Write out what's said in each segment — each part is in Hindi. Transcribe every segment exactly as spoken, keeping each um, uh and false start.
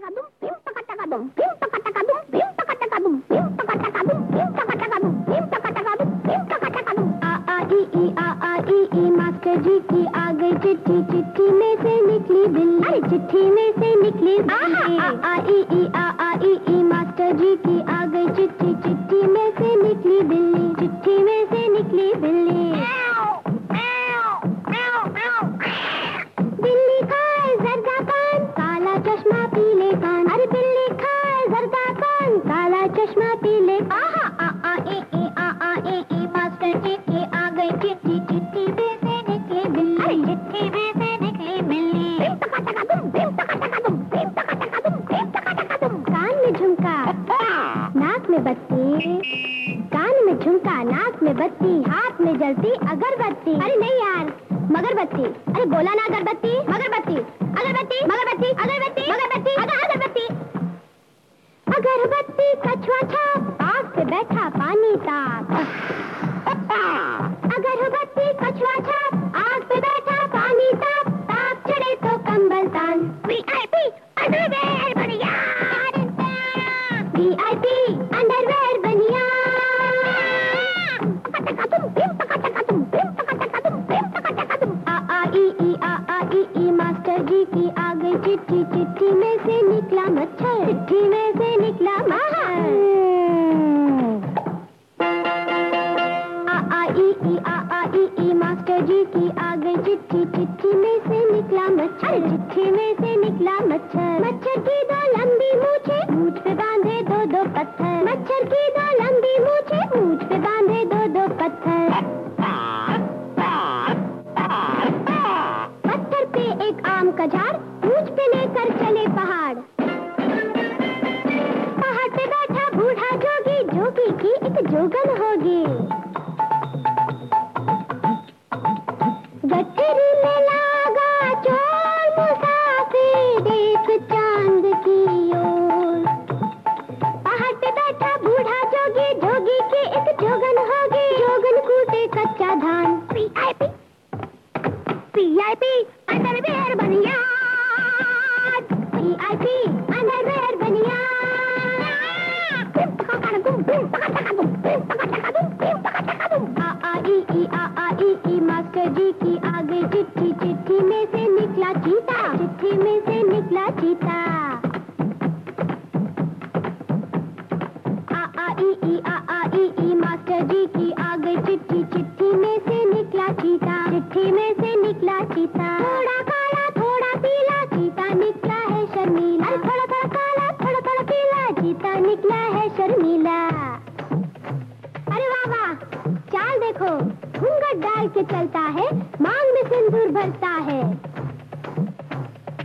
मास्टर जी की आ गई चिट्ठी, चिट्ठी में से निकली बिल्ली, चिट्ठी में से निकली बिल्ली। आ आ ई ई आ आ ई ई मास्टर जी की आ गई चिट्ठी, चिट्ठी में से निकली बिल्ली, चिट्ठी में से निकली बिल्ली। बिल्ली खाए जर्दा पान, काला चश्मा पीले कान। अरे बिल्ली खाए जर्दा पान, काला चश्मा पीले। आहा आ आ ई ई आ आ ई ई मास्टर जी की आ गई चिट्ठी, चिट्ठी में से निकली बिल्ली, चिट्ठी में से निकली बिल्ली। कान में झुमका, नाक में बत्ती, कान में झुमका, नाक में बत्ती, हाथ में जलती अगरबत्ती। अरे नहीं यार, मगरबत्ती। अरे बोला ना अगरबत्ती, मगरबत्ती, अगरबत्ती, मगरबत्ती, अगरबत्ती, मगरबत्ती, अगरबत्ती। अगरबत्ती कछुआ छाप, आग पे बैठा पानी ताप। अगरबत्ती कछुआ छाप, आग पे बैठा पानी ताप, ताप चढ़े तो कंबल तान। वीआईपी अंडरवेयर बनिया, वीआईपी अंडरवेयर बनिया। आ आ ई ई आ आ ई ई मास्टर जी की आ गई चिट्ठी, चिट्ठी में से निकला मच्छर, चिट्ठी में से निकला मच्छर। आ आ ई ई आ आ ई ई मास्टर जी की आ गई चिट्ठी, चिट्ठी में से निकला मच्छर, चिट्ठी में से निकला मच्छर। मच्छर की दो लंबी मूछे, मूछ पे बांधे दो दो पत्थर। मच्छर की दो लंबी मूछे, मूछ पे बांधे दो दो पत्थर। पत्थर पे एक आम का झाड़, मूछ पे लेकर चले पहाड़। पहाड़ पे बैठा बूढ़ा जोगी, जोगी की एक जोगन होगी। गठरी में लागा चोर मुसाफिर, देख चांद की ओर। पहाड़ पे बैठा बूढ़ा जोगी, जोगी की एक जोगन होगी। जोगन कूटे कच्चा धान। वीआईपी वीआईपी अंडरवेयर बनिया, वीआईपी अंडरवेयर बनिया। आ आ ई ई आ आ ई ई मास्टर जी की आ गई चिट्ठी, चिट्ठी में से निकला चीता, चिट्ठी में से निकला चीता। आ आ ई ई आ आ ई ई मास्टर जी की आ गई चिट्ठी, चिट्ठी में से निकला चीता, चिट्ठी में से निकला चीता। थोड़ा काला थोड़ा पीला, चीता निकला है शर्मीला। थोड़ा थोड़ा काला थोड़ा थोड़ा पीला, चीता निकला है शर्मीला। अरे वाह वाह, चाल देखो, घूंघट डाल के चलता है, मांग में सिंदूर भरता है।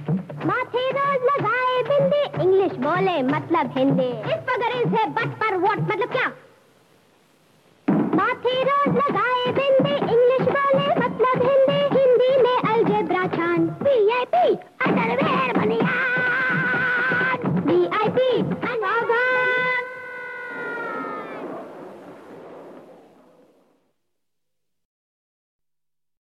माथे रोज लगाए बिंदी, इंग्लिश बोले मतलब हिंदी। इस पगड़ी से बट पर वोट